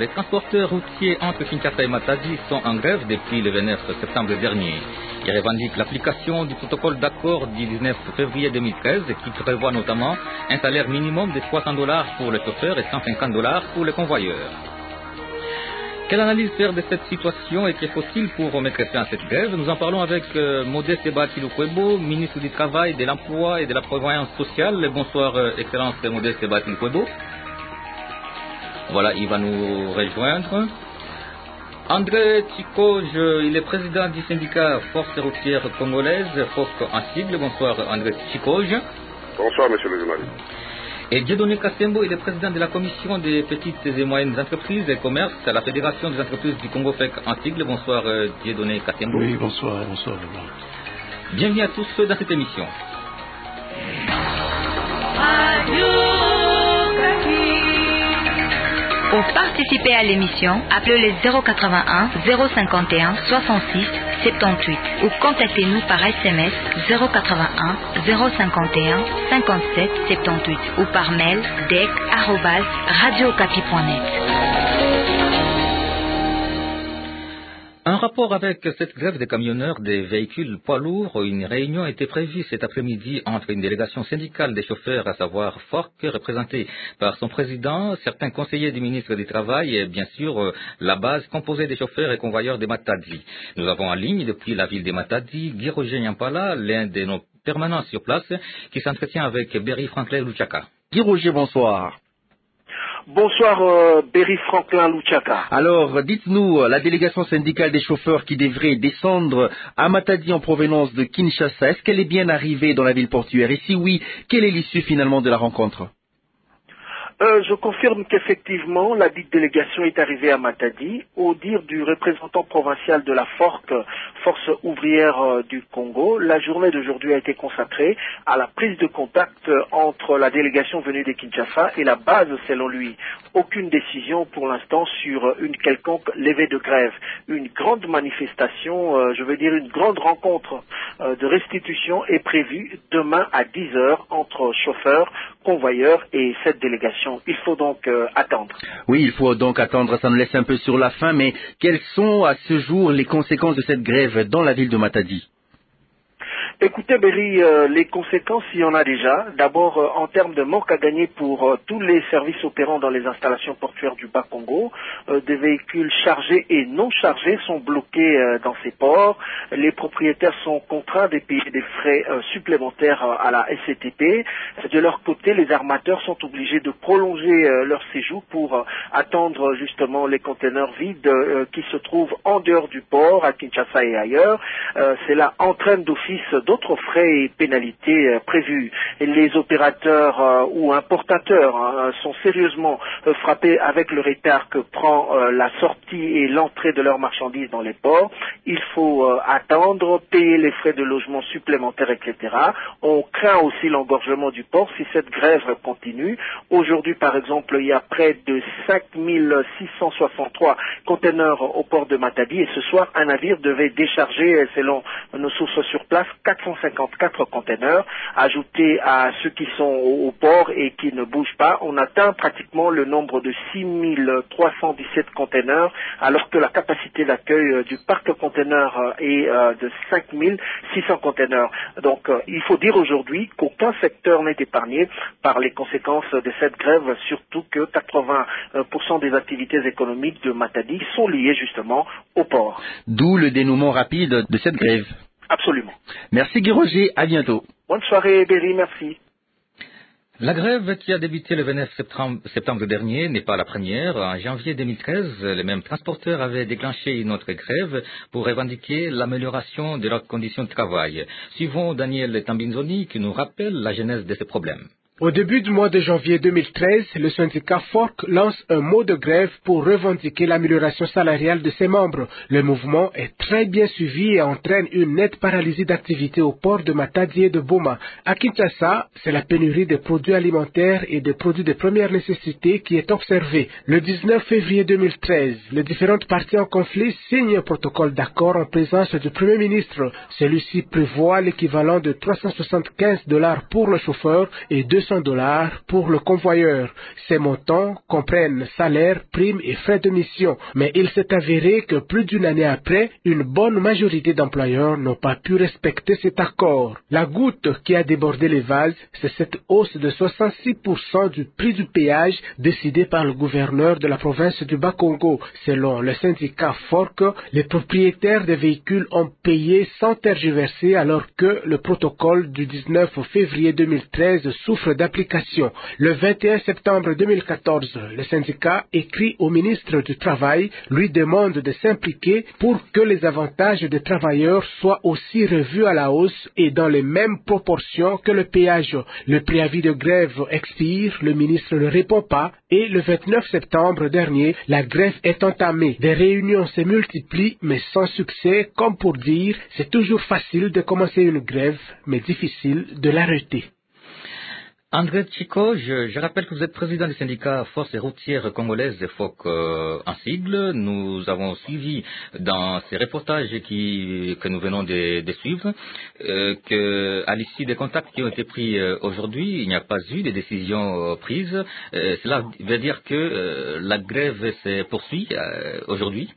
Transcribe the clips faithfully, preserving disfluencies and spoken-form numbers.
Les transporteurs routiers entre Kinshasa et Matadi sont en grève depuis le vingt-neuf septembre dernier. Ils revendiquent l'application du protocole d'accord du dix-neuf février deux mille treize qui prévoit notamment un salaire minimum de trois cents dollars pour les chauffeurs et cent cinquante dollars pour les convoyeurs. Quelle analyse faire de cette situation et que faut-il pour mettre fin à cette grève? Nous en parlons avec euh, Modeste Batilou-Kwebo, ministre du Travail, de l'Emploi et de la Prévoyance sociale. Bonsoir, euh, Excellence Modeste Batilou-Kwebo. Voilà, il va nous rejoindre. André Tchikoge, il est président du syndicat Force routière congolaise, F O C en sigle. Bonsoir, André Tchikoge. Bonsoir, monsieur le journaliste. Et Dieudonné Kassembo, il est président de la commission des petites et moyennes entreprises et commerces à la Fédération des entreprises du Congo F E C en sigle. Bonsoir, Dieudonné Kassembo. Oui, bonsoir, bonsoir. Bienvenue à tous dans cette émission. Pour participer à l'émission, appelez le zéro quatre-vingt-un zéro cinquante et un soixante-six soixante-dix-huit ou contactez-nous par S M S zéro quatre-vingt-un zéro cinquante et un cinquante-sept soixante-dix-huit ou par mail dec arobase radiocapi point net. En rapport avec cette grève des camionneurs des véhicules poids lourds, une réunion a été prévue cet après-midi entre une délégation syndicale des chauffeurs, à savoir F O C, représentée par son président, certains conseillers du ministre du Travail et bien sûr la base composée des chauffeurs et convoyeurs de Matadi. Nous avons en ligne depuis la ville de Matadi Guy-Roger Nyampala, l'un de nos permanents sur place, qui s'entretient avec Berry Franklin Luchaka. Guy-Roger, bonsoir. Bonsoir, euh, Berry Franklin Luchaka. Alors, dites-nous, la délégation syndicale des chauffeurs qui devrait descendre à Matadi en provenance de Kinshasa, est-ce qu'elle est bien arrivée dans la ville portuaire? Et si oui, quelle est l'issue finalement de la rencontre? Euh, je confirme qu'effectivement, la dite délégation est arrivée à Matadi. Au dire du représentant provincial de la F O C, Force ouvrière euh, du Congo, la journée d'aujourd'hui a été consacrée à la prise de contact euh, entre la délégation venue de Kinshasa et la base, selon lui. Aucune décision pour l'instant sur euh, une quelconque levée de grève. Une grande manifestation, euh, je veux dire une grande rencontre euh, de restitution est prévue demain à dix heures entre chauffeurs, convoyeurs et cette délégation. Il faut donc euh, attendre. Oui, il faut donc attendre, ça nous laisse un peu sur la fin, mais quelles sont à ce jour les conséquences de cette grève dans la ville de Matadi? Écoutez, Berry, euh, les conséquences, il y en a déjà. D'abord, euh, en termes de manque à gagner pour euh, tous les services opérant dans les installations portuaires du Bas-Congo, euh, des véhicules chargés et non chargés sont bloqués euh, dans ces ports. Les propriétaires sont contraints de payer des frais euh, supplémentaires euh, à la S C T P. De leur côté, les armateurs sont obligés de prolonger euh, leur séjour pour euh, attendre justement les conteneurs vides euh, qui se trouvent en dehors du port, à Kinshasa et ailleurs. Euh, cela entraîne d'office d'autres frais et pénalités euh, prévus. Et les opérateurs euh, ou importateurs hein, sont sérieusement euh, frappés avec le retard que prend euh, la sortie et l'entrée de leurs marchandises dans les ports. Il faut euh, attendre, payer les frais de logement supplémentaires, et cetera. On craint aussi l'engorgement du port si cette grève continue. Aujourd'hui, par exemple, il y a près de cinq mille six cent soixante-trois conteneurs au port de Matadi et ce soir, un navire devait décharger, selon nos sources sur place, quatre cent cinquante-quatre conteneurs. Ajoutés à ceux qui sont au, au port et qui ne bougent pas, on atteint pratiquement le nombre de six mille trois cent dix-sept conteneurs, alors que la capacité d'accueil euh, du parc conteneur euh, est euh, de cinq mille six cents conteneurs. Donc, euh, il faut dire aujourd'hui qu'aucun secteur n'est épargné par les conséquences de cette grève, surtout que quatre-vingts pour cent des activités économiques de Matadi sont liées justement au port. D'où le dénouement rapide de cette grève. Absolument. Merci Guy-Roger, à bientôt. Bonne soirée Berry, merci. La grève qui a débuté le vingt-neuf septembre dernier n'est pas la première. En janvier deux mille treize, les mêmes transporteurs avaient déclenché une autre grève pour revendiquer l'amélioration de leurs conditions de travail. Suivons Daniel Tambinzoni qui nous rappelle la genèse de ce problème. Au début du mois de janvier deux mille treize, le syndicat F O C lance un mot de grève pour revendiquer l'amélioration salariale de ses membres. Le mouvement est très bien suivi et entraîne une nette paralysie d'activité au port de Matadi et de Boma. À Kinshasa, c'est la pénurie des produits alimentaires et des produits de première nécessité qui est observée. Le dix-neuf février deux mille treize, les différentes parties en conflit signent un protocole d'accord en présence du Premier ministre. Celui-ci prévoit l'équivalent de trois cent soixante-quinze dollars pour le chauffeur et deux cents dollars pour le convoyeur. Ces montants comprennent salaire, primes et frais de mission. Mais il s'est avéré que plus d'une année après, une bonne majorité d'employeurs n'ont pas pu respecter cet accord. La goutte qui a débordé les vases, c'est cette hausse de soixante-six pour cent du prix du péage décidé par le gouverneur de la province du Bas-Congo. Selon le syndicat Fork, les propriétaires des véhicules ont payé sans tergiverser alors que le protocole du dix-neuf février deux mille treize souffre d'application. Le vingt et un septembre deux mille quatorze, le syndicat écrit au ministre du Travail, lui demande de s'impliquer pour que les avantages des travailleurs soient aussi revus à la hausse et dans les mêmes proportions que le péage. Le préavis de grève expire, le ministre ne répond pas et le vingt-neuf septembre dernier, la grève est entamée. Des réunions se multiplient mais sans succès, comme pour dire c'est toujours facile de commencer une grève mais difficile de l'arrêter. André Tchiko, je, je rappelle que vous êtes président du syndicat Forces routières congolaises, F O C euh, en sigle. Nous avons suivi dans ces reportages qui, que nous venons de, de suivre euh, qu'à l'issue des contacts qui ont été pris euh, aujourd'hui, il n'y a pas eu de décision euh, prise. Euh, cela veut dire que euh, la grève se poursuit euh, aujourd'hui?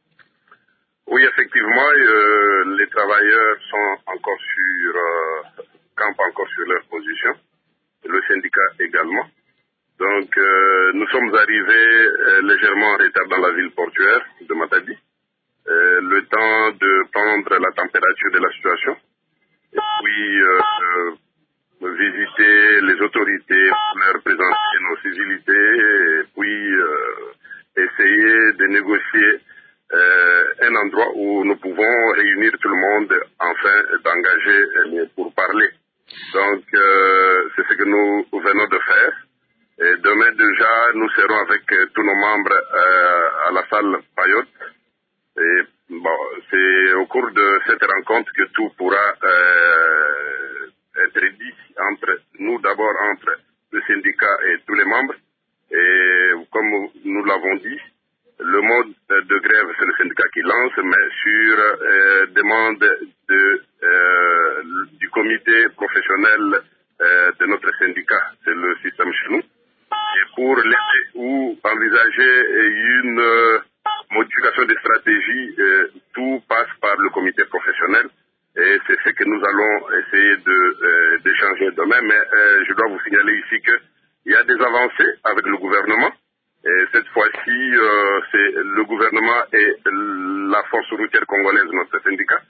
Oui, effectivement, euh, les travailleurs sont encore sur, euh, campent encore sur leur position. Le syndicat également. Donc, euh, nous sommes arrivés euh, légèrement en retard dans la ville portuaire de Matadi. Euh, le temps de prendre la température de la situation et puis euh, euh, visiter les autorités, leur présenter nos civilités et puis euh, essayer de négocier euh, un endroit où nous pouvons réunir tout le monde afin d'engager euh, pour parler. Donc, euh, c'est ce que nous venons de faire. Et demain déjà, nous serons avec euh, tous nos membres euh, à la salle Payotte. Et bon, c'est au cours de cette rencontre que tout pourra euh, être dit entre nous, d'abord entre le syndicat et tous les membres. Et comme nous l'avons dit, le mode de grève, c'est le syndicat qui lance, mais sur euh, demande de, euh, du comité professionnel euh, de notre syndicat. C'est le système chez nous. Et pour l'aider ou envisager une euh, modification des stratégies, euh, tout passe par le comité professionnel. Et c'est ce que nous allons essayer de euh, d'échanger demain. Mais euh, je dois vous signaler ici qu'il y a des avancées avec le gouvernement. Et cette fois-ci, euh, c'est le gouvernement et la force routière congolaise, notre syndicat.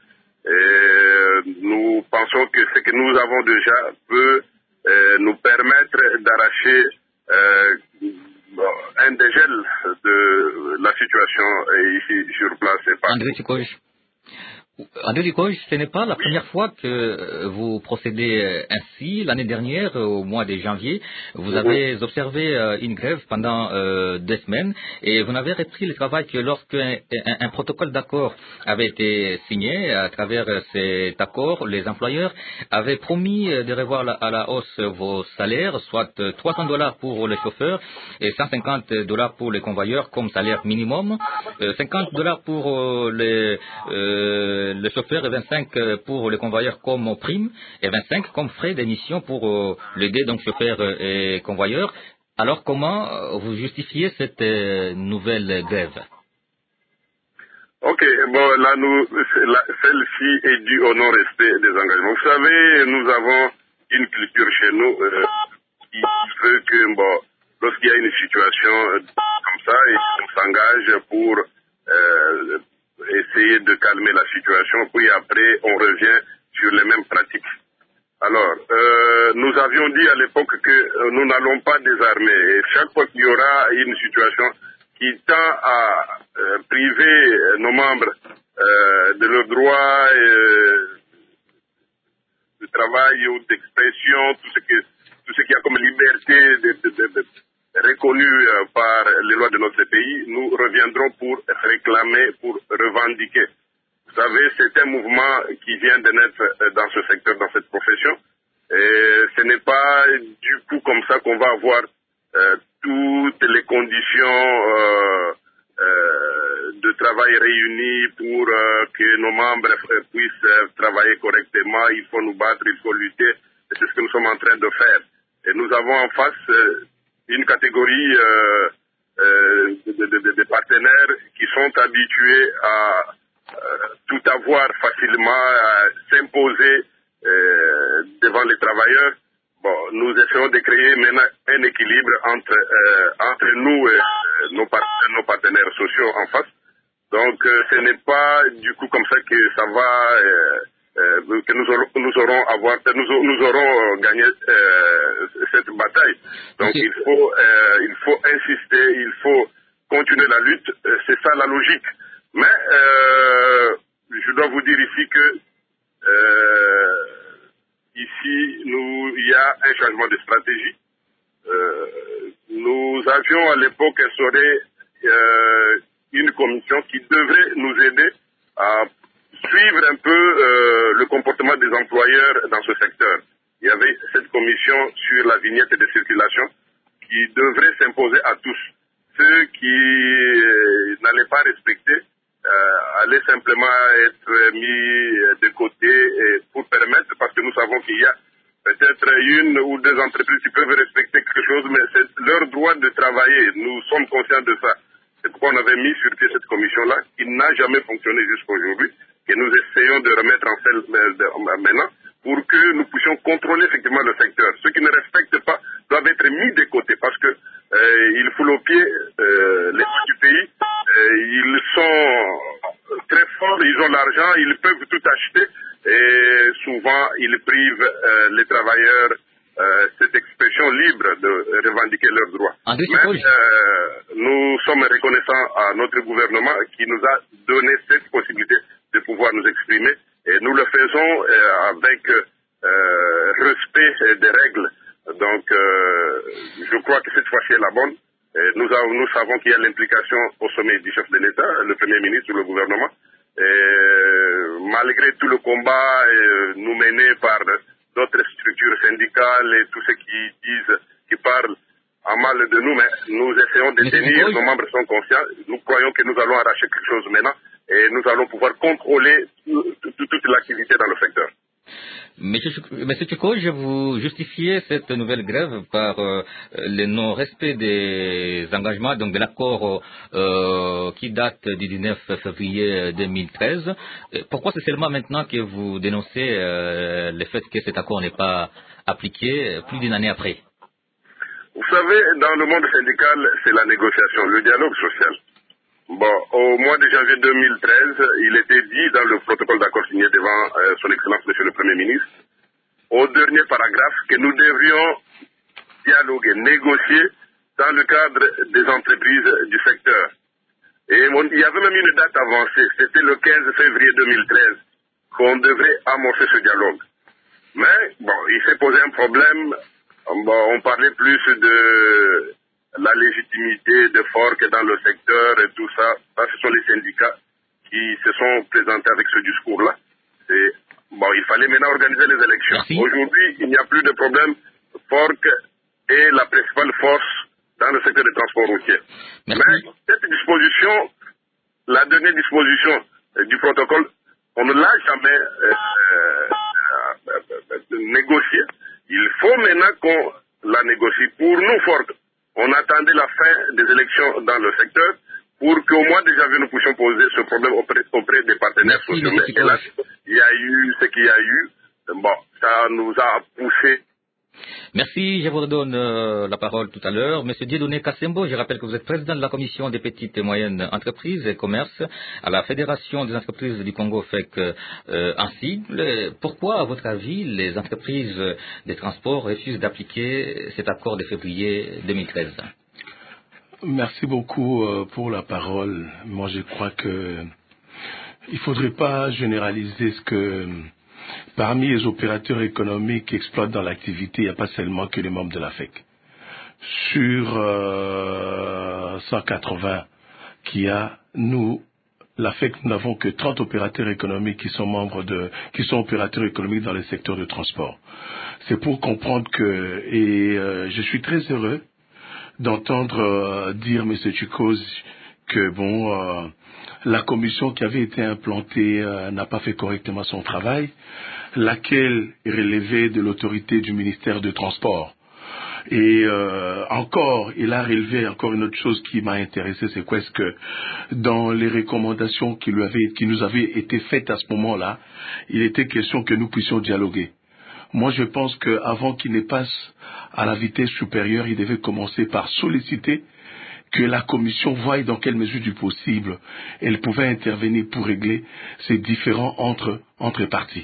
Et nous pensons que ce que nous avons déjà peut euh, nous permettre d'arracher euh, un dégel de la situation ici sur place. Et partout. André Tchiko, André Tchiko, ce n'est pas la première fois que vous procédez ainsi. L'année dernière, au mois de janvier, vous avez oui. observé une grève pendant euh, deux semaines et vous n'avez repris le travail que lorsqu'un un, un protocole d'accord avait été signé. À travers cet accord, les employeurs avaient promis de revoir la, à la hausse vos salaires, soit trois cents dollars pour les chauffeurs et cent cinquante dollars pour les convoyeurs comme salaire minimum, euh, cinquante dollars pour euh, les euh, le chauffeur et vingt-cinq pour les convoyeurs comme prime et vingt-cinq comme frais d'émission pour euh, les deux, donc chauffeurs et convoyeurs. Alors comment vous justifiez cette euh, nouvelle grève? Ok, bon là nous, celle-ci est due au non-respect des engagements. Vous savez, nous avons une culture chez nous euh, qui veut que bon, lorsqu'il y a une situation euh, comme ça, on s'engage pour euh, essayer de calmer la situation, puis après on revient sur les mêmes pratiques. Alors, euh, nous avions dit à l'époque que euh, nous n'allons pas désarmer. Et chaque fois qu'il y aura une situation qui tend à euh, priver nos membres euh, de leurs droits euh, de travail ou d'expression, tout ce que tout ce qu'il y a comme liberté de, de, de, de, reconnue euh, par les lois de notre pays, nous reviendrons pour réclamer, pour revendiquer. Vous savez, c'est un mouvement qui vient de naître dans ce secteur, dans cette profession. Et ce n'est pas du coup comme ça qu'on va avoir euh, toutes les conditions euh, euh, de travail réunies pour euh, que nos membres puissent travailler correctement. Il faut nous battre, il faut lutter. Et c'est ce que nous sommes en train de faire. Et nous avons en face euh, une catégorie euh, euh, de, de, de, de partenaires qui sont habitués à euh, tout avoir facilement, à s'imposer euh, devant les travailleurs. Bon, nous essayons de créer maintenant un équilibre entre, euh, entre nous et euh, nos, par nos partenaires sociaux en face. Donc, euh, ce n'est pas du coup comme ça que ça va, euh, euh, que nous aurons, nous aurons avoir, nous, nous aurons gagné euh, cette bataille. Donc, okay. il faut, euh, il faut insister, il faut continuer la lutte. C'est ça la logique. Mais euh, je dois vous dire ici que euh, ici, nous, il y a un changement de stratégie. Euh, nous avions à l'époque instauré euh, une commission qui devrait nous aider à suivre un peu euh, le comportement des employeurs dans ce secteur. Il y avait cette commission sur la vignette de circulation qui devrait s'imposer à tous. Ceux qui euh, n'allaient pas respecter euh, allaient simplement être mis de côté et pour permettre, parce que nous savons qu'il y a peut-être une ou deux entreprises qui peuvent respecter quelque chose, mais c'est leur droit de travailler. Nous sommes conscients de ça. C'est pourquoi on avait mis sur pied cette commission-là, qui n'a jamais fonctionné jusqu'à aujourd'hui, que nous essayons de remettre en selle maintenant, pour que nous puissions contrôler effectivement le secteur. Ceux qui ne respectent pas doivent être mis de côté, parce que euh, ils foulent au pied euh, les gens du pays. Euh, ils sont très forts, ils ont l'argent, ils peuvent tout acheter, et souvent ils privent euh, les travailleurs euh, cette expression libre de revendiquer leurs droits. Mais euh, nous sommes reconnaissants à notre gouvernement qui nous a donné cette possibilité de pouvoir nous exprimer, et nous le faisons euh, avec euh, respect des règles. Donc euh, je crois que cette fois-ci est la bonne. Et nous, avons, nous savons qu'il y a l'implication au sommet du chef de l'État, le Premier ministre ou le gouvernement. Et malgré tout le combat euh, nous mené par d'autres structures syndicales et tous ceux qui disent, qui parlent en mal de nous, mais nous essayons de tenir, nos membres sont conscients, nous croyons que nous allons arracher quelque chose maintenant et nous allons pouvoir contrôler toute, toute, toute l'activité dans le secteur. Monsieur Tchiko, je vous justifiez cette nouvelle grève par euh, le non-respect des engagements, donc de l'accord euh, qui date du dix-neuf février deux mille treize. Pourquoi c'est seulement maintenant que vous dénoncez euh, le fait que cet accord n'est pas appliqué plus d'une année après? Vous savez, dans le monde syndical, c'est la négociation, le dialogue social. Bon, au mois de janvier deux mille treize, il était dit dans le protocole d'accord signé devant euh, son Excellence Monsieur le Premier ministre, au dernier paragraphe, que nous devrions dialoguer, négocier dans le cadre des entreprises du secteur. Et mon, il y avait même une date avancée, c'était le quinze février deux mille treize, qu'on devrait amorcer ce dialogue. Mais, bon, il s'est posé un problème, bon, on parlait plus de la légitimité de Fork dans le secteur et tout ça. Ça, ce sont les syndicats qui se sont présentés avec ce discours-là. Et bon, il fallait maintenant organiser les élections. Aujourd'hui, il n'y a plus de problème. Fork est la principale force dans le secteur des transports routiers. Merci. Mais cette disposition, la dernière disposition euh, du protocole, on ne l'a jamais euh, euh, euh, négociée. Il faut maintenant qu'on la négocie. Pour nous, Fork, on attendait la fin des élections dans le secteur pour qu'au mois de janvier, nous puissions poser ce problème auprès, auprès des partenaires Merci, sociaux. Mais là, il y a eu ce qu'il y a eu. Bon, ça nous a poussé. Merci, je vous redonne euh, la parole tout à l'heure. Monsieur Dieudonné Kassembo, je rappelle que vous êtes président de la commission des petites et moyennes entreprises et commerces à la Fédération des entreprises du Congo, F E C, euh, ainsi. Pourquoi, à votre avis, les entreprises des transports refusent d'appliquer cet accord de février deux mille treize? Merci beaucoup euh, pour la parole. Moi, je crois que il ne faudrait pas généraliser ce que parmi les opérateurs économiques qui exploitent dans l'activité, il n'y a pas seulement que les membres de la F E C. Sur euh, cent quatre-vingts qu'il y a, nous, la F E C, nous n'avons que trente opérateurs économiques qui sont membres de, qui sont opérateurs économiques dans le secteur de transport. C'est pour comprendre que, et euh, je suis très heureux d'entendre euh, dire M. Tchikoz que bon, euh, la commission qui avait été implantée euh, n'a pas fait correctement son travail, laquelle est relevée de l'autorité du ministère des Transports. Et euh, encore, il a relevé encore une autre chose qui m'a intéressé, c'est quoi, est-ce que dans les recommandations qui, lui avaient, qui nous avaient été faites à ce moment-là, il était question que nous puissions dialoguer. Moi, je pense qu'avant qu'il ne passe à la vitesse supérieure, il devait commencer par solliciter que la commission voie dans quelle mesure du possible elle pouvait intervenir pour régler ces différends entre, entre parties.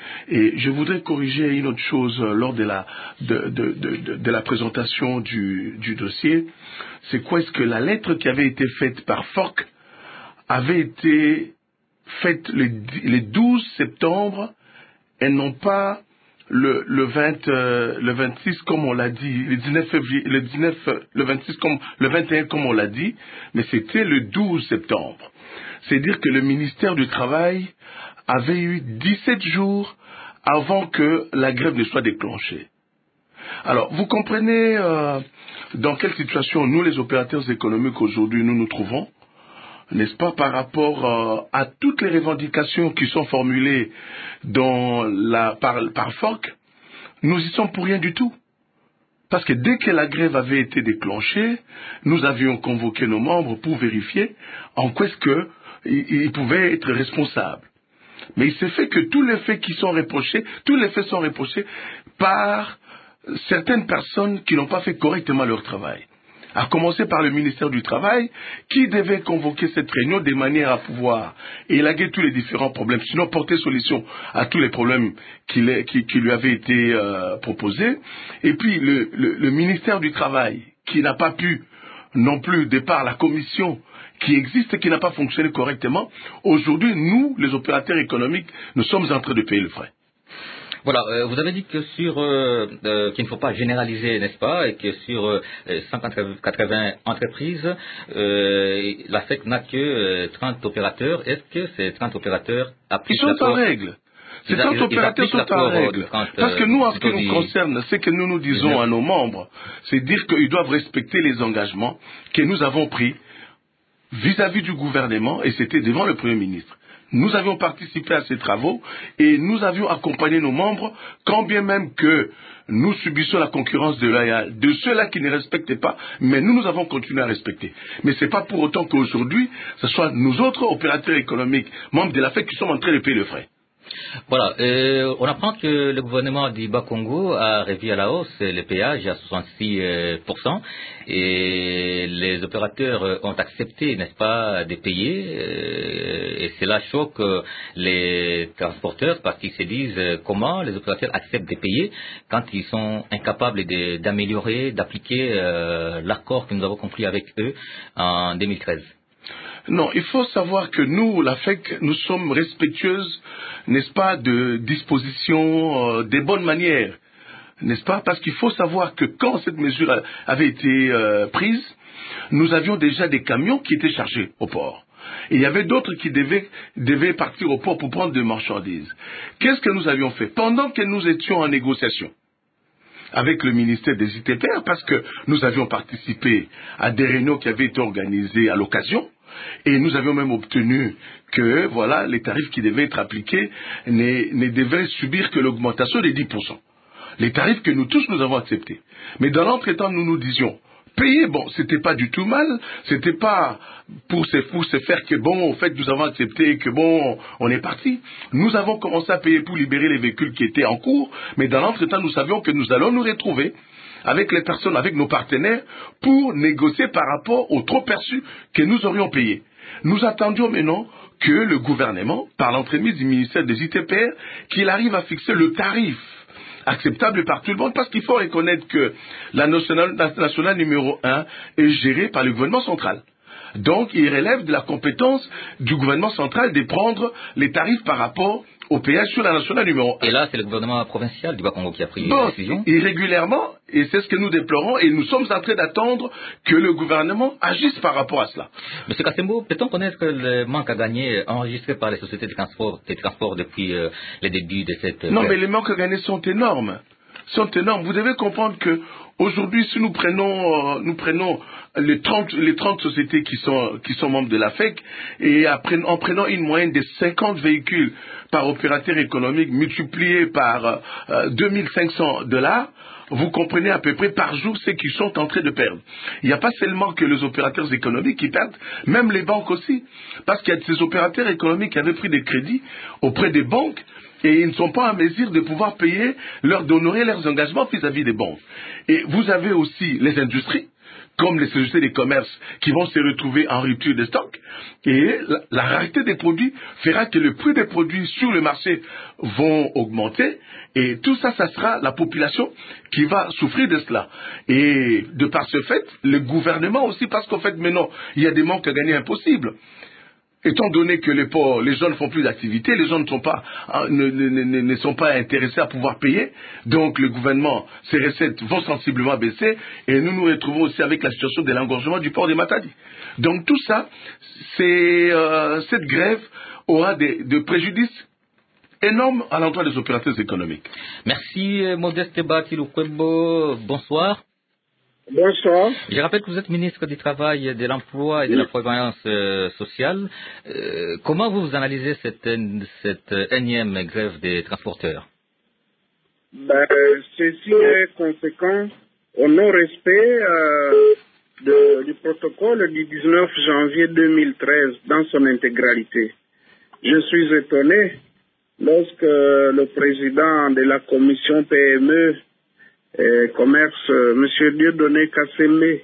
Et je voudrais corriger une autre chose lors de la, de, de, de, de, de la présentation du, du dossier. C'est quoi? Est-ce que la lettre qui avait été faite par F O C avait été faite le, le douze septembre et non pas le, le, vingt, euh, le vingt-six comme on l'a dit, le dix-neuf février, le dix-neuf, le vingt-six comme, le vingt et un comme on l'a dit, mais c'était le douze septembre. C'est-à-dire que le ministère du Travail avait eu dix-sept jours avant que la grève ne soit déclenchée. Alors, vous comprenez euh, dans quelle situation nous, les opérateurs économiques, aujourd'hui, nous nous trouvons, n'est-ce pas, par rapport euh, à toutes les revendications qui sont formulées dans la, par, par F O C, nous y sommes pour rien du tout. Parce que dès que la grève avait été déclenchée, nous avions convoqué nos membres pour vérifier en quoi est-ce qu'ils pouvaient être responsables. Mais il s'est fait que tous les faits qui sont reprochés, tous les faits sont reprochés par certaines personnes qui n'ont pas fait correctement leur travail. À commencer par le ministère du Travail, qui devait convoquer cette réunion de manière à pouvoir élaguer tous les différents problèmes, sinon porter solution à tous les problèmes qui, les, qui, qui lui avaient été euh, proposés. Et puis le, le, le ministère du Travail, qui n'a pas pu non plus, de par la commission qui existe et qui n'a pas fonctionné correctement, aujourd'hui, nous, les opérateurs économiques, nous sommes en train de payer le frais. Voilà, euh, vous avez dit que sur euh, euh, qu'il ne faut pas généraliser, n'est-ce pas, et que sur euh, cent quatre-vingts entreprises, euh, la F E C n'a que euh, trente opérateurs. Est-ce que ces trente opérateurs appliquent Ils sont en règle. Ces trente opérateurs sont en règle. Parce que nous, en ce qui nous concerne, ce que nous nous disons à nos membres, c'est dire qu'ils doivent respecter les engagements que nous avons pris vis-à-vis du gouvernement, et c'était devant le Premier ministre. Nous avions participé à ces travaux et nous avions accompagné nos membres, quand bien même que nous subissons la concurrence de l'O I A, de ceux-là qui ne respectaient pas, mais nous, nous avons continué à respecter. Mais ce n'est pas pour autant qu'aujourd'hui, ce soit nous autres opérateurs économiques, membres de la F E C, qui sommes en train de payer le frais. Voilà, euh, on apprend que le gouvernement du Bas-Congo a revu à la hausse les péages à soixante-six pour cent et les opérateurs ont accepté, n'est-ce pas, de payer euh, et cela choque les transporteurs parce qu'ils se disent euh, comment les opérateurs acceptent de payer quand ils sont incapables d'améliorer, d'appliquer euh, l'accord que nous avons conclu avec eux en deux mille treize. Non, il faut savoir que nous, la F E C, nous sommes respectueuses, n'est-ce pas, de dispositions, euh, des bonnes manières, n'est-ce pas? Parce qu'il faut savoir que quand cette mesure avait été euh, prise, nous avions déjà des camions qui étaient chargés au port. Et il y avait d'autres qui devaient, devaient partir au port pour prendre des marchandises. Qu'est-ce que nous avions fait? Pendant que nous étions en négociation avec le ministère des I T P R, parce que nous avions participé à des réunions qui avaient été organisées à l'occasion, et nous avions même obtenu que voilà, les tarifs qui devaient être appliqués ne, ne devaient subir que l'augmentation des dix pour cent. Les tarifs que nous tous nous avons acceptés. Mais dans l'entretemps, nous nous disions, payer, bon, c'était pas du tout mal, c'était pas pour se, pour se faire que bon, au fait, nous avons accepté et que bon, on est parti. Nous avons commencé à payer pour libérer les véhicules qui étaient en cours, mais dans l'entretemps, nous savions que nous allons nous retrouver avec les personnes, avec nos partenaires, pour négocier par rapport au trop perçu que nous aurions payé. Nous attendions maintenant que le gouvernement, par l'entremise du ministère des I T P R, qu'il arrive à fixer le tarif acceptable par tout le monde, parce qu'il faut reconnaître que la nationale, la nationale numéro un est gérée par le gouvernement central. Donc, il relève de la compétence du gouvernement central de prendre les tarifs par rapport au péage sur la nationale numéro un. Et là, c'est le gouvernement provincial du Bas-Congo qui a pris bon, la décision. Irrégulièrement, et c'est ce que nous déplorons, et nous sommes en train d'attendre que le gouvernement agisse par rapport à cela. Monsieur Kassembo, peut-on connaître le manque à gagner enregistré par les sociétés de transport, de transport depuis euh, les débuts de cette... Non, mais les manques à gagner sont énormes. sont énormes. Vous devez comprendre que aujourd'hui, si nous prenons, euh, nous prenons les trente, les trente sociétés qui sont, qui sont membres de la F E C, et après, en prenant une moyenne de cinquante véhicules par opérateur économique multiplié par euh, deux mille cinq cents dollars, vous comprenez à peu près par jour ce qu'ils sont en train de perdre. Il n'y a pas seulement que les opérateurs économiques qui perdent, même les banques aussi. Parce qu'il y a ces opérateurs économiques qui avaient pris des crédits auprès des banques et ils ne sont pas en mesure de pouvoir payer, leur d'honorer leurs engagements vis-à-vis des banques. Et vous avez aussi les industries, comme les sociétés des commerces qui vont se retrouver en rupture de stock, et la, la rareté des produits fera que le prix des produits sur le marché vont augmenter, et tout ça, ça sera la population qui va souffrir de cela. Et de par ce fait, le gouvernement aussi, parce qu'en fait maintenant, il y a des manques à gagner impossibles. Étant donné que les, pauvres, les gens ne font plus d'activité, les gens ne sont pas, ne, ne, ne, ne sont pas intéressés à pouvoir payer, donc le gouvernement, ses recettes vont sensiblement baisser, et nous nous retrouvons aussi avec la situation de l'engorgement du port de Matadi. Donc tout ça, c'est, euh, cette grève aura des, des préjudices énormes à l'endroit des opérateurs économiques. Merci Modeste Batiloukwebo, bonsoir. Bonsoir. Je rappelle que vous êtes ministre du Travail, de l'Emploi et de la Prévoyance euh, sociale. Euh, comment vous analysez cette, cette énième grève des transporteurs? Ben, ceci est conséquent au non-respect euh, de, du protocole du dix-neuf janvier deux mille treize dans son intégralité. Je suis étonné lorsque le président de la commission P M E et commerce, M. Dieudonné Kassemé,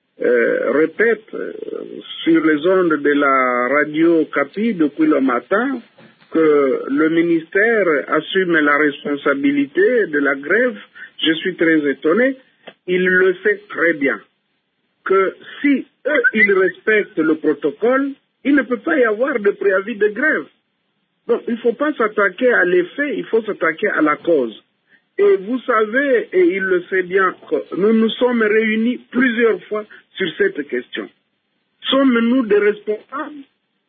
euh, répète euh, sur les ondes de la radio Capi depuis le matin que le ministère assume la responsabilité de la grève. Je suis très étonné. Il le sait très bien que si eux, ils respectent le protocole, il ne peut pas y avoir de préavis de grève. Donc, il ne faut pas s'attaquer à l'effet, il faut s'attaquer à la cause. Et vous savez, et il le sait bien, que nous nous sommes réunis plusieurs fois sur cette question. Sommes-nous des responsables?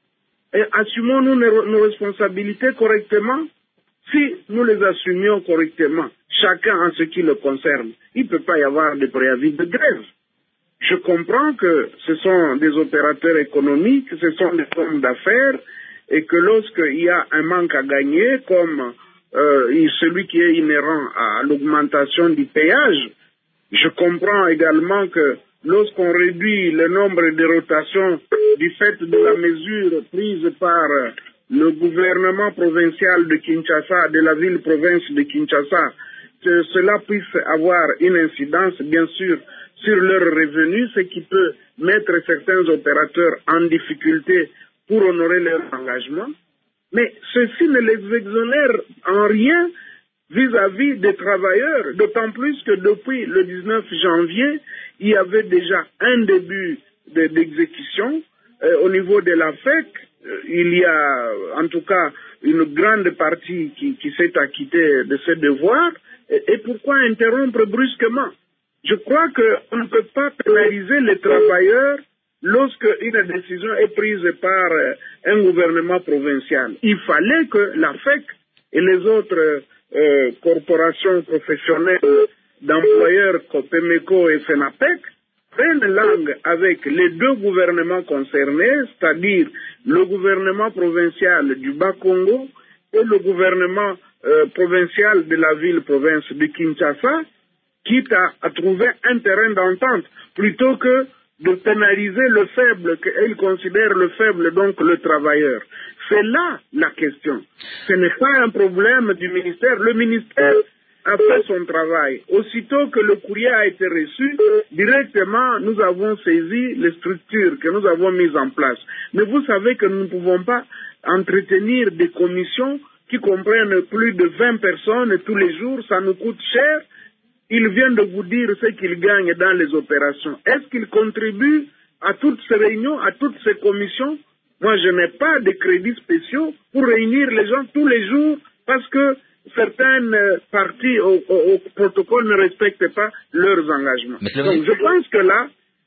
Et assumons-nous nos responsabilités correctement? Si nous les assumions correctement, chacun en ce qui le concerne, il ne peut pas y avoir de préavis de grève. Je comprends que ce sont des opérateurs économiques, ce sont des hommes d'affaires, et que lorsqu'il y a un manque à gagner, comme Euh, celui qui est inhérent à l'augmentation du péage, je comprends également que lorsqu'on réduit le nombre de rotations du fait de la mesure prise par le gouvernement provincial de Kinshasa, de la ville-province de Kinshasa, que cela puisse avoir une incidence, bien sûr, sur leurs revenus, ce qui peut mettre certains opérateurs en difficulté pour honorer leurs engagements. Mais ceci ne les exonère en rien vis-à-vis des travailleurs, d'autant plus que depuis le dix-neuf janvier, il y avait déjà un début de, d'exécution euh, au niveau de la F E C. Euh, il y a en tout cas une grande partie qui, qui s'est acquittée de ses devoirs. Et, et pourquoi interrompre brusquement? Je crois qu'on ne peut pas pénaliser les travailleurs lorsque une décision est prise par un gouvernement provincial. Il fallait que la F E C et les autres euh, corporations professionnelles d'employeurs comme Pemeco et FENAPEC prennent langue avec les deux gouvernements concernés, c'est-à-dire le gouvernement provincial du Bas-Congo et le gouvernement euh, provincial de la ville-province de Kinshasa, quitte à, à trouver un terrain d'entente, plutôt que de pénaliser le faible, qu'ils considèrent le faible, donc le travailleur. C'est là la question. Ce n'est pas un problème du ministère. Le ministère a fait son travail. Aussitôt que le courrier a été reçu, directement, nous avons saisi les structures que nous avons mises en place. Mais vous savez que nous ne pouvons pas entretenir des commissions qui comprennent plus de vingt personnes tous les jours. Ça nous coûte cher. Il vient de vous dire ce qu'il gagne dans les opérations. Est-ce qu'il contribue à toutes ces réunions, à toutes ces commissions? Moi, je n'ai pas de crédits spéciaux pour réunir les gens tous les jours parce que certaines parties au, au, au protocole ne respectent pas leurs engagements. Donc, je pense que là,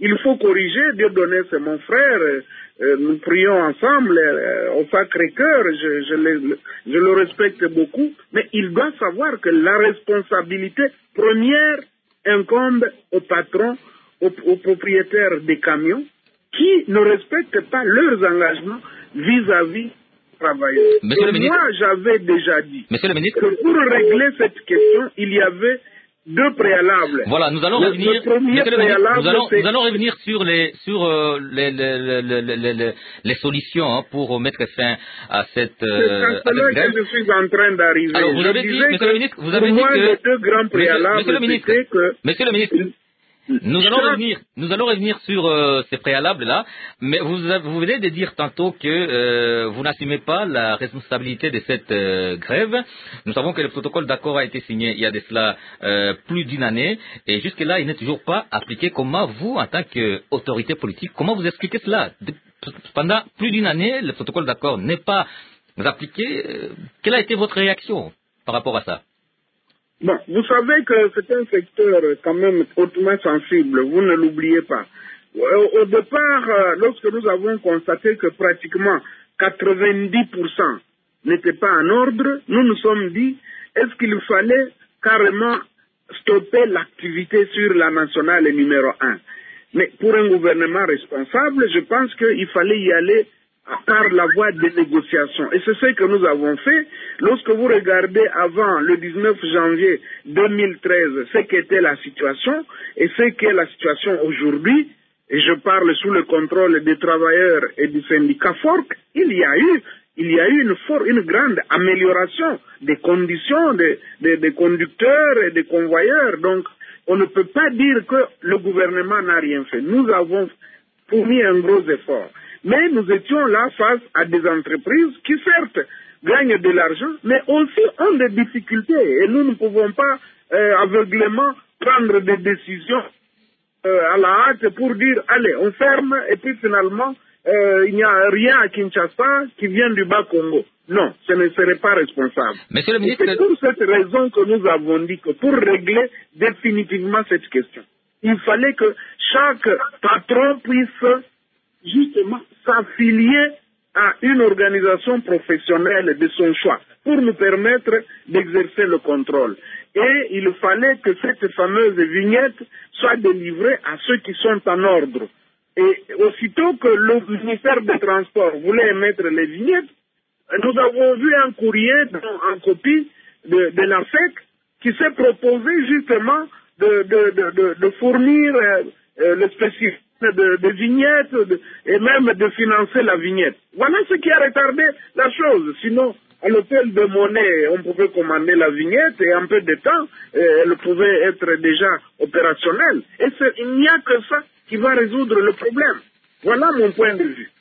il faut corriger. Dieudonné, c'est mon frère. Euh, nous prions ensemble euh, au Sacré-Cœur. Je, je, le, je le respecte beaucoup. Mais il doit savoir que la responsabilité première incombe aux patrons, aux, aux propriétaires des camions qui ne respectent pas leurs engagements vis-à-vis des travailleurs. Monsieur le ministre, moi, j'avais déjà dit Monsieur le ministre, que pour régler cette question, il y avait deux préalables. Voilà, nous allons le, revenir. Le premier Monsieur le ministre, préalable, nous allons, c'est... nous allons revenir sur les sur euh, les, les, les, les, les, les solutions hein, pour mettre fin à cette, euh, c'est à à cette grève. que je suis en train d'arriver. Alors vous je avez dit, Monsieur le ministre, vous avez pour dit moi, que les deux grands préalables, Monsieur, monsieur le ministre, c'était que Monsieur le ministre. Nous allons revenir, nous allons revenir sur euh, ces préalables-là, mais vous, avez, vous venez de dire tantôt que euh, vous n'assumez pas la responsabilité de cette euh, grève. Nous savons que le protocole d'accord a été signé il y a de cela euh, plus d'une année, et jusque-là, il n'est toujours pas appliqué. Comment vous, en tant qu'autorité politique, comment vous expliquez cela? Pendant plus d'une année, le protocole d'accord n'est pas appliqué. Quelle a été votre réaction par rapport à ça? Bon, vous savez que c'est un secteur quand même hautement sensible, vous ne l'oubliez pas. Au, au départ, lorsque nous avons constaté que pratiquement quatre-vingt-dix pour cent n'étaient pas en ordre, nous nous sommes dit, est-ce qu'il fallait carrément stopper l'activité sur la nationale numéro un? Mais pour un gouvernement responsable, je pense qu'il fallait y aller par la voie des négociations. Et c'est ce que nous avons fait. Lorsque vous regardez avant le dix-neuf janvier deux mille treize, ce qu'était la situation et ce qu'est la situation aujourd'hui, et je parle sous le contrôle des travailleurs et du syndicat Fork, il y a eu, il y a eu une, for une grande amélioration des conditions des, des, des conducteurs et des convoyeurs. Donc, on ne peut pas dire que le gouvernement n'a rien fait. Nous avons fourni un gros effort. Mais nous étions là face à des entreprises qui, certes, gagnent de l'argent, mais aussi ont des difficultés. Et nous ne pouvons pas euh, aveuglément prendre des décisions euh, à la hâte pour dire, allez, on ferme, et puis finalement, euh, il n'y a rien à Kinshasa qui vient du Bas-Congo. Non, ce ne serait pas responsable. Monsieur le ministre... C'est pour cette raison que nous avons dit que pour régler définitivement cette question, il fallait que chaque patron puisse justement s'affilier à une organisation professionnelle de son choix pour nous permettre d'exercer le contrôle. Et il fallait que cette fameuse vignette soit délivrée à ceux qui sont en ordre. Et aussitôt que le ministère des Transports voulait émettre les vignettes, nous avons vu un courrier en copie de, de la F E C qui s'est proposé justement de, de, de, de, de fournir euh, euh, le spécifique de, de vignettes de, et même de financer la vignette. Voilà ce qui a retardé la chose. Sinon, à l'hôtel de Monnaie, on pouvait commander la vignette et en peu de temps, euh, elle pouvait être déjà opérationnelle. Et il n'y a que ça qui va résoudre le problème. Voilà mon point de vue.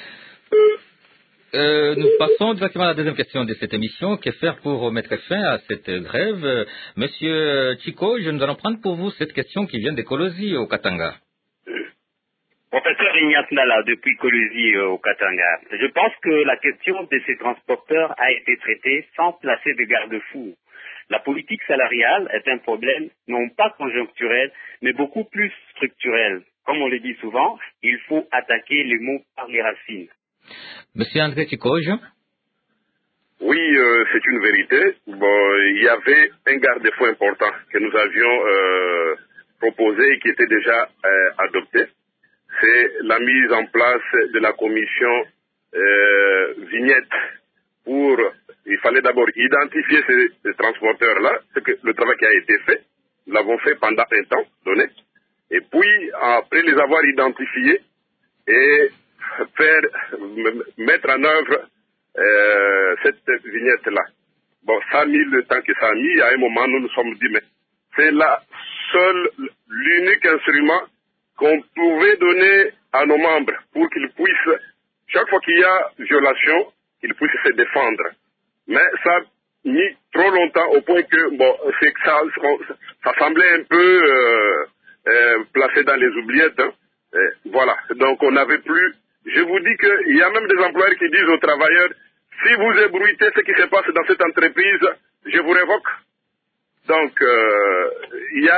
Euh, nous passons directement à la deuxième question de cette émission. Que faire pour mettre fin à cette grève? euh, Monsieur Chico, nous allons prendre pour vous cette question qui vient de Kolosi au Katanga. Professeur Ignace Lala, depuis Kolosi euh, au Katanga. Je pense que la question de ces transporteurs a été traitée sans placer de garde-fous. La politique salariale est un problème non pas conjoncturel, mais beaucoup plus structurel. Comme on le dit souvent, il faut attaquer les maux par les racines. Monsieur André Chicoge. Oui, euh, c'est une vérité. Bon, il y avait un garde-fou important que nous avions euh, proposé et qui était déjà euh, adopté. C'est la mise en place de la commission euh, vignette pour... Il fallait d'abord identifier ces, ces transporteurs-là, c'est que le travail qui a été fait, nous l'avons fait pendant un temps donné, et puis après les avoir identifiés et faire mettre en œuvre euh, cette vignette-là. Bon, ça a mis le temps que ça a mis, à un moment nous nous sommes dit, mais c'est la seule, l'unique instrument qu'on pouvait donner à nos membres pour qu'ils puissent, chaque fois qu'il y a violation, qu'ils puissent se défendre. Mais ça a mis trop longtemps au point que, bon, c'est que ça, ça semblait un peu euh, euh, placé dans les oubliettes. Hein. Et voilà, donc on n'avait plus... Je vous dis qu'il y a même des employeurs qui disent aux travailleurs, si vous ébruitez ce qui se passe dans cette entreprise, je vous révoque. Donc, euh, il y a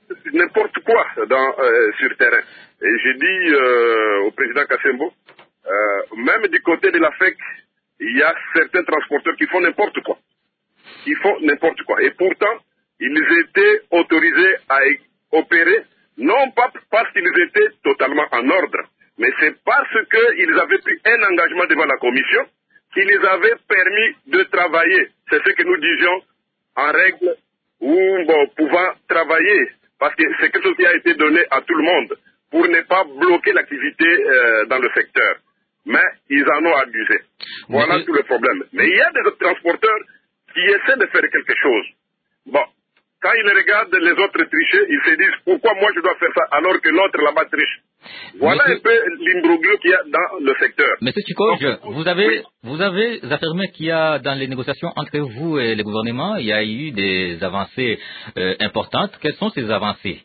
n'importe quoi dans, euh, sur terrain. Et j'ai dit euh, au président Kassembo, euh, même du côté de la F E C, il y a certains transporteurs qui font n'importe quoi. Ils font n'importe quoi. Et pourtant, ils étaient autorisés à opérer, non pas parce qu'ils étaient totalement en ordre, mais c'est parce qu'ils avaient pris un engagement devant la commission qui les avait permis de travailler. C'est ce que nous disions en règle ou bon, pouvant travailler, parce que c'est quelque chose qui a été donné à tout le monde pour ne pas bloquer l'activité euh, dans le secteur. Mais ils en ont abusé. Voilà mais... tout le problème. Mais il y a des autres transporteurs qui essaient de faire quelque chose. Bon, quand ils regardent les autres tricher, ils se disent pourquoi moi je dois faire ça alors que l'autre là-bas triche. Voilà Monsieur... un peu l'imbroglio qu'il y a dans le secteur. Monsieur Chikoge, vous avez, oui. vous avez affirmé qu'il y a dans les négociations entre vous et le gouvernement, il y a eu des avancées euh, importantes. Quelles sont ces avancées?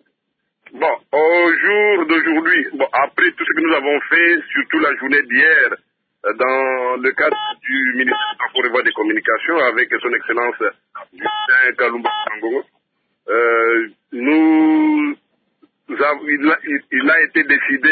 Bon, au jour d'aujourd'hui, bon, après tout ce que nous avons fait, surtout la journée d'hier, dans le cadre du ministère des Transports et Voies de Communication, avec son Excellence Justin Kalumba Sangongo, euh, nous, avons, il, a, il a été décidé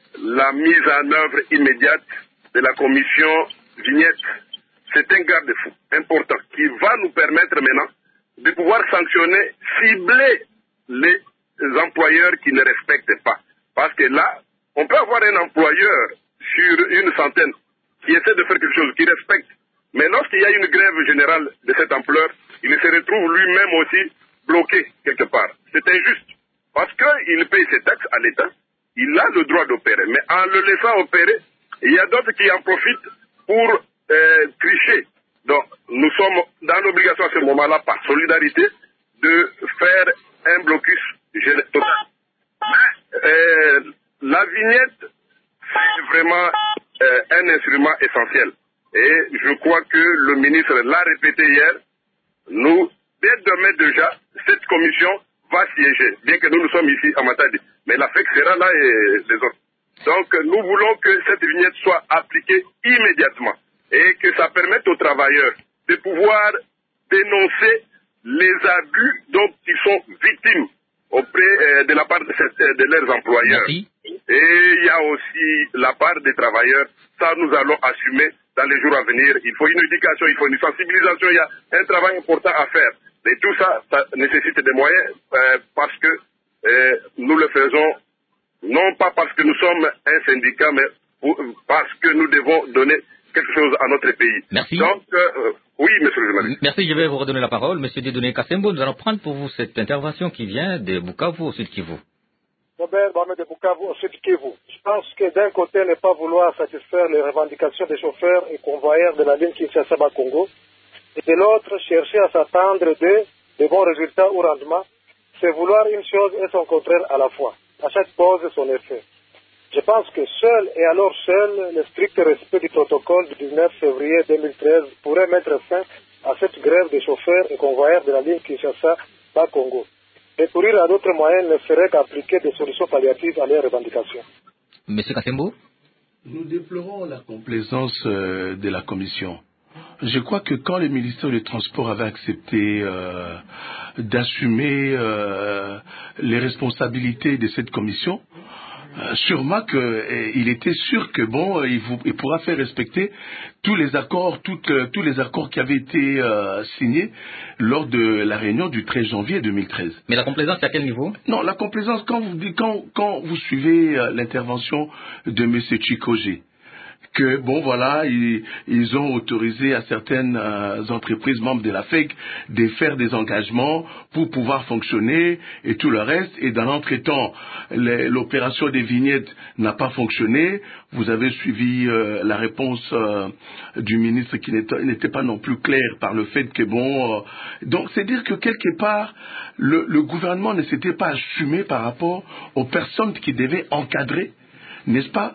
la mise en œuvre immédiate de la commission vignette. C'est un garde-fou important qui va nous permettre maintenant de pouvoir sanctionner, cibler les employeurs qui ne respectent pas. Parce que là, on peut avoir un employeur sur une centaine qui essaie de faire quelque chose, qui respecte. Mais lorsqu'il y a une grève générale de cette ampleur, il se retrouve lui-même aussi bloqué quelque part. C'est injuste. Parce qu'il paye ses taxes à l'État, il a le droit d'opérer. Mais en le laissant opérer, il y a d'autres qui en profitent pour euh, tricher. Donc, nous sommes dans l'obligation à ce moment-là, par solidarité, de faire un blocus total. Mais euh, la vignette, c'est vraiment euh, un instrument essentiel. Et je crois que le ministre l'a répété hier. Nous, dès demain déjà, cette commission va siéger, bien que nous nous sommes ici à Matadi. Mais la F E C sera là et les autres. Donc, nous voulons que cette vignette soit appliquée immédiatement et que ça permette aux travailleurs de pouvoir dénoncer les abus dont ils sont victimes auprès euh, de la part de, cette, de leurs employeurs. Merci. Et il y a aussi la part des travailleurs. Ça, nous allons assumer dans les jours à venir. Il faut une éducation, il faut une sensibilisation. Il y a un travail important à faire. Et tout ça, ça nécessite des moyens euh, parce que euh, nous le faisons non pas parce que nous sommes un syndicat, mais pour, parce que nous devons donner quelque chose à notre pays. Merci. Donc, euh, oui, monsieur le journaliste. Merci, je vais vous redonner la parole. Monsieur Dieudonné Kassembo, nous allons prendre pour vous cette intervention qui vient de Bukavu au Sud Kivu. Robert Bamé de Bukavu au Sud Kivu. Je pense que d'un côté, ne pas vouloir satisfaire les revendications des chauffeurs et convoyeurs de la ligne Kinshasa-Congo, et de l'autre, chercher à s'attendre de, de bons résultats ou rendements, c'est vouloir une chose et son contraire à la fois. À chaque pause, son effet. Je pense que seul et alors seul le strict respect du protocole du dix-neuf février deux mille treize pourrait mettre fin à cette grève des chauffeurs et convoyeurs de la ligne Kinshasa-Congo. Recourir à d'autres moyens ne ferait qu'appliquer des solutions palliatives à leurs revendications. Monsieur Kassembo? Nous déplorons la complaisance euh, de la Commission. Je crois que quand le ministère des Transports avait accepté euh, d'assumer euh, les responsabilités de cette commission, Euh, sûrement qu'il eh, était sûr que bon, il, vous, il pourra faire respecter tous les accords, toutes, euh, tous les accords qui avaient été euh, signés lors de la réunion du treize janvier deux mille treize. Mais la complaisance, c'est à quel niveau? Non, la complaisance, quand vous, quand, quand vous suivez euh, l'intervention de M. Chikoge, que bon voilà, ils, ils ont autorisé à certaines euh, entreprises membres de la F E C de faire des engagements pour pouvoir fonctionner et tout le reste. Et dans l'entretemps, l'opération des vignettes n'a pas fonctionné. Vous avez suivi euh, la réponse euh, du ministre qui n'était pas non plus claire par le fait que bon. Euh, donc c'est dire que quelque part, le, le gouvernement ne s'était pas assumé par rapport aux personnes qui devaient encadrer, n'est-ce pas,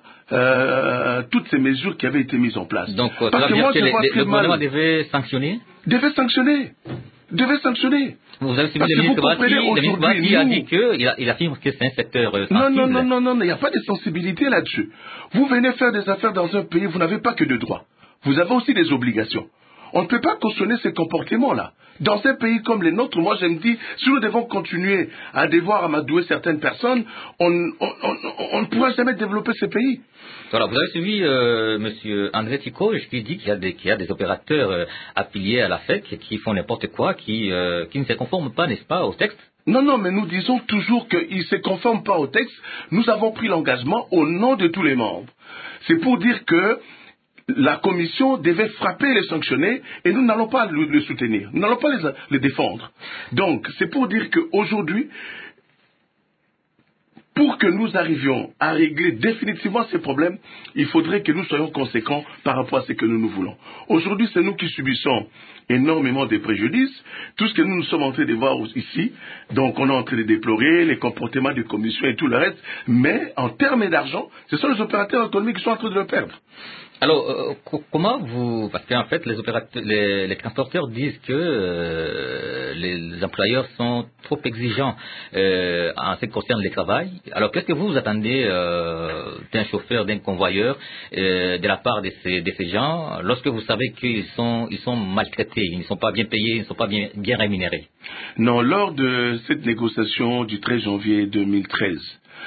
euh, toutes ces mesures qui avaient été mises en place. Donc, euh, parce que moi, que je les, vois les, le gouvernement devait sanctionner Devait sanctionner. Devait sanctionner. Vous avez suivi le ministre Bati, qui a dit qu'il il affirme que c'est un secteur euh, sensible. Non, non, non, non, non, il n'y a pas de sensibilité là-dessus. Vous venez faire des affaires dans un pays, vous n'avez pas que de droits. Vous avez aussi des obligations. On ne peut pas cautionner ces comportements-là. Dans un pays comme les nôtres, moi je me dis, si nous devons continuer à devoir amadouer certaines personnes, on, on, on, on ne pourra jamais développer ces pays. Voilà, vous avez suivi euh, M. André Tico qui dit qu'il y a des, qu'il y a des opérateurs euh, affiliés à la F E C qui font n'importe quoi, qui, euh, qui ne se conforment pas, n'est-ce pas, au texte? Non, non, mais nous disons toujours qu'ils ne se conforment pas au texte. Nous avons pris l'engagement au nom de tous les membres. C'est pour dire que la commission devait frapper et les sanctionner et nous n'allons pas le, le soutenir. Nous n'allons pas les, les défendre. Donc, c'est pour dire qu'aujourd'hui, pour que nous arrivions à régler définitivement ces problèmes, il faudrait que nous soyons conséquents par rapport à ce que nous nous voulons. Aujourd'hui, c'est nous qui subissons énormément de préjudices, tout ce que nous nous sommes en train de voir ici, donc on est en train de déplorer les comportements des commissions et tout le reste, mais en termes d'argent, ce sont les opérateurs économiques qui sont en train de le perdre. Alors, euh, comment vous... Parce qu'en fait, les, opérateurs, les, les transporteurs disent que euh, les employeurs sont trop exigeants euh, en ce qui concerne le travail. Alors, qu'est-ce que vous, vous attendez euh, d'un chauffeur, d'un convoyeur, euh, de la part de ces, de ces gens, lorsque vous savez qu'ils sont, ils sont maltraités, ils ne sont pas bien payés, ils ne sont pas bien, bien rémunérés? Non, lors de cette négociation du treize janvier deux mille treize,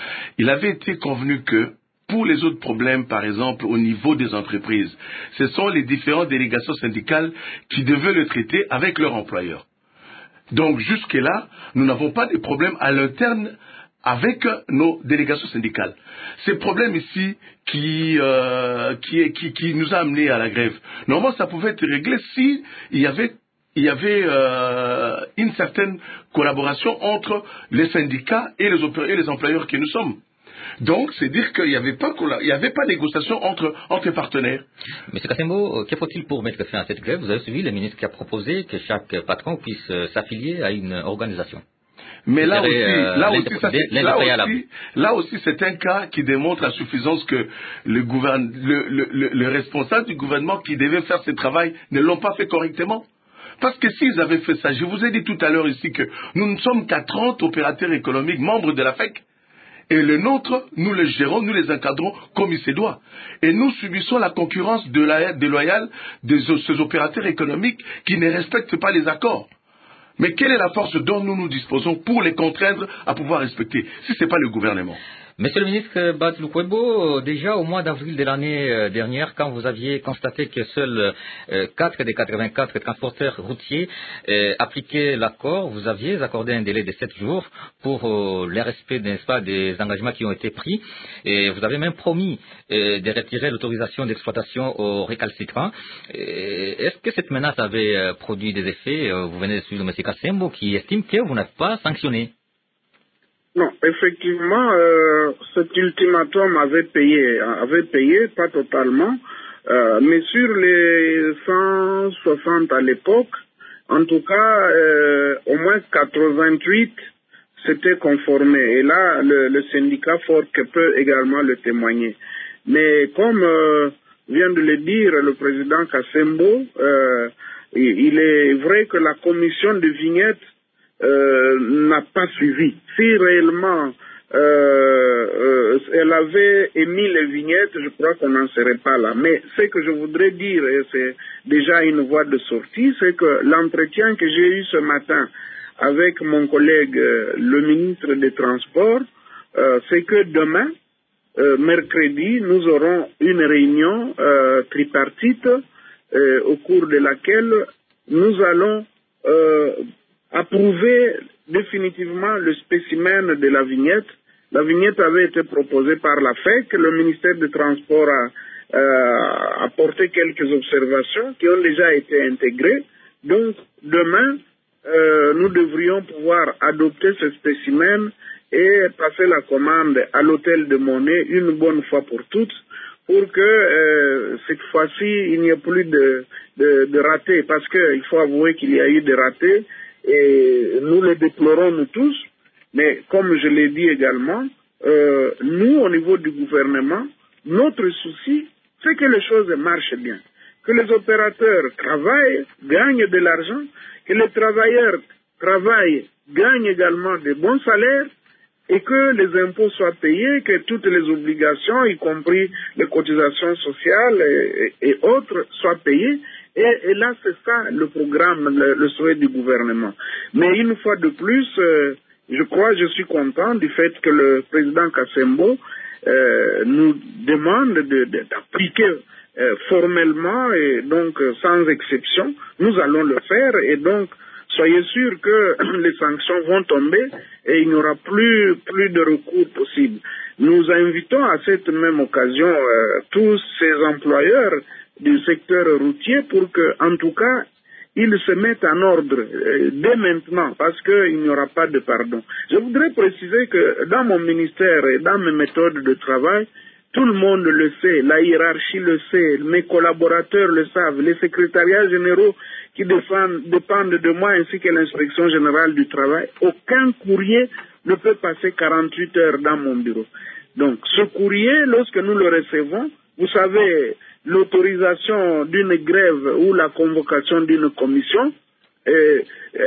il avait été convenu que pour les autres problèmes, par exemple, au niveau des entreprises, ce sont les différentes délégations syndicales qui devaient le traiter avec leur employeur. Donc, jusque-là, nous n'avons pas de problème à l'interne avec nos délégations syndicales. Ces problèmes ici qui, euh, qui, qui, qui nous a amenés à la grève, normalement, ça pouvait être réglé si il y avait il y avait euh, une certaine collaboration entre les syndicats et les, et les employeurs que nous sommes. Donc, c'est dire qu'il n'y avait pas, il n'y avait pas de négociation entre, entre partenaires. Monsieur Kassembo, que faut-il pour mettre fin à cette grève? Vous avez suivi le ministre qui a proposé que chaque patron puisse s'affilier à une organisation. Mais là aussi, euh, là, aussi, ça, là, aussi, là aussi, c'est un cas qui démontre à suffisance que le, gouverne, le, le, le, le responsable du gouvernement qui devait faire ce travail ne l'ont pas fait correctement. Parce que s'ils avaient fait ça, je vous ai dit tout à l'heure ici que nous ne sommes qu'à trente opérateurs économiques membres de la F E C. Et le nôtre, nous les gérons, nous les encadrons comme il se doit. Et nous subissons la concurrence de la, déloyale de ces opérateurs économiques qui ne respectent pas les accords. Mais quelle est la force dont nous nous disposons pour les contraindre à pouvoir respecter, si ce n'est pas le gouvernement? Monsieur le ministre Bart Lukwebo, déjà au mois d'avril de l'année dernière, quand vous aviez constaté que seuls quatre des quatre-vingt-quatre transporteurs routiers euh, appliquaient l'accord, vous aviez accordé un délai de sept jours pour euh, le respect, n'est-ce pas, des engagements qui ont été pris. Et vous avez même promis euh, de retirer l'autorisation d'exploitation aux récalcitrants. Est-ce que cette menace avait euh, produit des effets? Vous venez de suivre M. Kassembo qui estime que vous n'êtes pas sanctionné. Non, effectivement, euh, cet ultimatum avait payé, avait payé, pas totalement, euh, mais sur les cent soixante à l'époque, en tout cas, euh, au moins quatre-vingt-huit s'étaient conformés. Et là, le, le syndicat F O R C peut également le témoigner. Mais comme euh, vient de le dire le président Kassembo, euh, il est vrai que la commission de vignettes Euh, n'a pas suivi. Si réellement euh, euh, elle avait émis les vignettes, je crois qu'on n'en serait pas là. Mais ce que je voudrais dire, et c'est déjà une voie de sortie, c'est que l'entretien que j'ai eu ce matin avec mon collègue, euh, le ministre des Transports, euh, c'est que demain, euh, mercredi, nous aurons une réunion euh, tripartite euh, au cours de laquelle nous allons euh, approuver définitivement le spécimen de la vignette. La vignette avait été proposée par la F E C. Le ministère des Transports a euh, apporté quelques observations qui ont déjà été intégrées. Donc, demain, euh, nous devrions pouvoir adopter ce spécimen et passer la commande à l'hôtel de Monnaie une bonne fois pour toutes, pour que euh, cette fois-ci, il n'y ait plus de, de, de ratés, parce qu'il faut avouer qu'il y a eu des ratés, et nous les déplorons nous tous, mais comme je l'ai dit également, euh, nous au niveau du gouvernement, notre souci, c'est que les choses marchent bien, que les opérateurs travaillent, gagnent de l'argent, que les travailleurs travaillent, gagnent également de bons salaires, et que les impôts soient payés, que toutes les obligations, y compris les cotisations sociales et, et, et autres, soient payées, Et, et là, c'est ça le programme, le, le souhait du gouvernement. Mais une fois de plus, euh, je crois, je suis content du fait que le président Kassembo euh, nous demande de, de, d'appliquer euh, formellement et donc euh, sans exception. Nous allons le faire et donc soyez sûrs que les sanctions vont tomber et il n'y aura plus, plus de recours possible. Nous invitons à cette même occasion euh, tous ces employeurs du secteur routier pour que, en tout cas, ils se mettent en ordre euh, dès maintenant parce qu'il n'y aura pas de pardon. Je voudrais préciser que dans mon ministère et dans mes méthodes de travail, tout le monde le sait, la hiérarchie le sait, mes collaborateurs le savent, les secrétariats généraux qui dépendent, dépendent de moi ainsi que l'inspection générale du travail. Aucun courrier ne peut passer quarante-huit heures dans mon bureau. Donc ce courrier, lorsque nous le recevons, vous savez, l'autorisation d'une grève ou la convocation d'une commission est,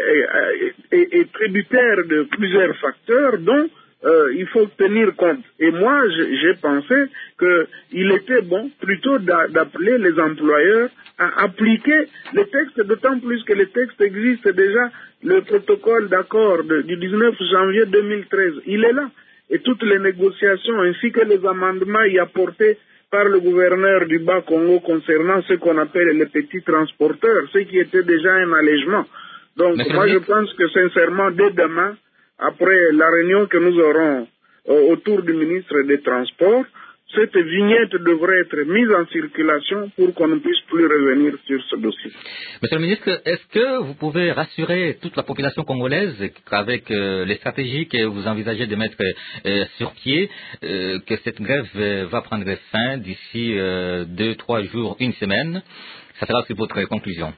est, est, est tributaire de plusieurs facteurs dont euh, il faut tenir compte. Et moi, j'ai pensé qu'il était bon plutôt d'appeler les employeurs à appliquer les textes, d'autant plus que les textes existent déjà. Le protocole d'accord du dix-neuf janvier deux mille treize, il est là. Et toutes les négociations ainsi que les amendements y apportés par le gouverneur du Bas-Congo concernant ce qu'on appelle les petits transporteurs, ce qui était déjà un allègement. Donc Mais moi je pense que sincèrement, dès demain, après la réunion que nous aurons euh, autour du ministre des Transports, cette vignette devrait être mise en circulation pour qu'on ne puisse plus revenir sur ce dossier. Monsieur le ministre, est-ce que vous pouvez rassurer toute la population congolaise qu'avec euh, les stratégies que vous envisagez de mettre euh, sur pied, euh, que cette grève euh, va prendre fin d'ici euh, deux, trois jours, une semaine? Ça sera aussi votre conclusion.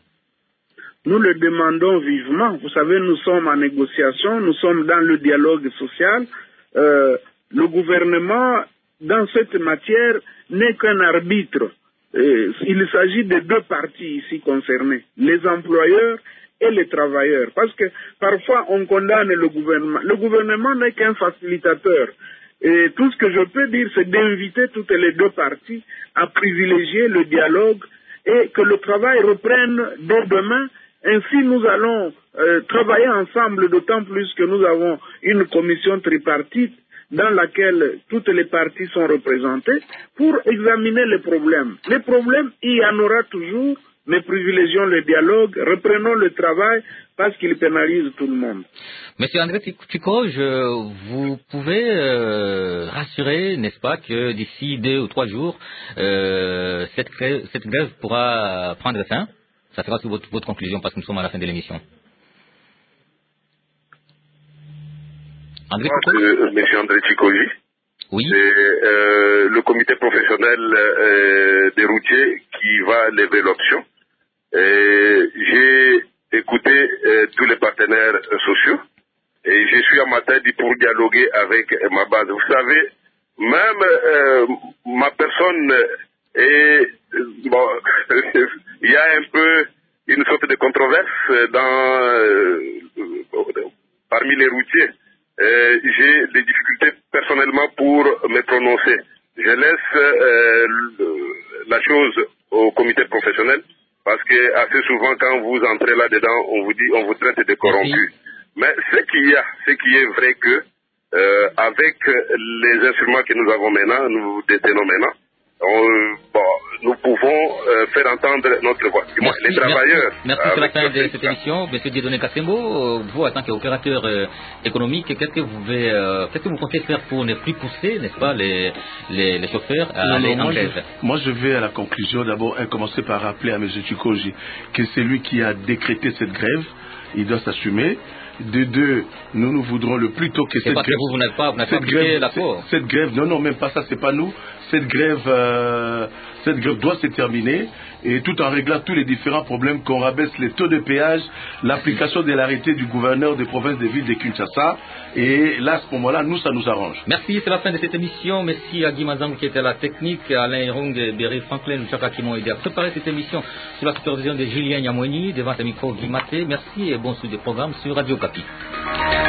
Nous le demandons vivement. Vous savez, nous sommes en négociation, nous sommes dans le dialogue social. Euh, le gouvernement, dans cette matière, n'est qu'un arbitre. Euh, il s'agit de deux parties ici concernées, les employeurs et les travailleurs. Parce que parfois, on condamne le gouvernement. Le gouvernement n'est qu'un facilitateur. Et tout ce que je peux dire, c'est d'inviter toutes les deux parties à privilégier le dialogue et que le travail reprenne dès demain. Ainsi, nous allons euh, travailler ensemble, d'autant plus que nous avons une commission tripartite dans laquelle toutes les parties sont représentées pour examiner les problèmes. Les problèmes, il y en aura toujours, mais privilégions le dialogue, reprenons le travail parce qu'il pénalise tout le monde. Monsieur André Tchikoge, vous pouvez euh, rassurer, n'est-ce pas, que d'ici deux ou trois jours, euh, cette, grève, cette grève pourra prendre fin? Ça sera sur votre, votre conclusion parce que nous sommes à la fin de l'émission. André Moi, c'est M. André Tchikoji. Oui. C'est euh, le comité professionnel euh, des routiers qui va lever l'option. J'ai écouté euh, tous les partenaires euh, sociaux et je suis à Matadi pour dialoguer avec euh, ma base. Vous savez, même euh, ma personne est... Bon, il y a un peu une sorte de controverse dans, euh, parmi les routiers. Euh, j'ai des difficultés personnellement pour me prononcer. Je laisse euh, la chose au comité professionnel parce que assez souvent quand vous entrez là-dedans, on vous dit, on vous traite de corrompus. Mais ce qu'il y a, ce qui est vrai que euh, avec les instruments que nous avons maintenant, nous détenons maintenant, on, bon, nous pouvons euh, faire entendre notre voix. Merci, les travailleurs. Merci, merci c'est la fin de cette émission. Monsieur Dieudonné Kassembo, vous, en tant qu'opérateur euh, économique, qu'est-ce que vous pouvez, euh, qu'est-ce que vous comptez faire pour ne plus pousser, n'est-ce pas, les, les, les chauffeurs à non, aller non, en grève? Moi, je vais à la conclusion. D'abord, commencer par rappeler à M. Tchikoji que c'est lui qui a décrété cette grève. Il doit s'assumer. De deux, nous nous voudrons le plus tôt que cette parce grève. Que vous, vous n'avez pas, vous n'avez pas grève, l'accord. Cette, cette grève, non, non, même pas ça, c'est pas nous. Cette grève, euh, cette grève doit se terminer et tout en réglant tous les différents problèmes, qu'on rabaisse les taux de péage, l'application de l'arrêté du gouverneur des provinces des villes de Kinshasa. Et là, à ce moment-là, nous, ça nous arrange. Merci, c'est la fin de cette émission. Merci à Guy Mazang qui était à la technique, à Alain Hérong, Berry Franklin, Chaka qui m'ont aidé à préparer cette émission sur la supervision de Julien Yamoueni, devant le micro Guy Maté. Merci et bon suivi des programmes sur Radio Kapi.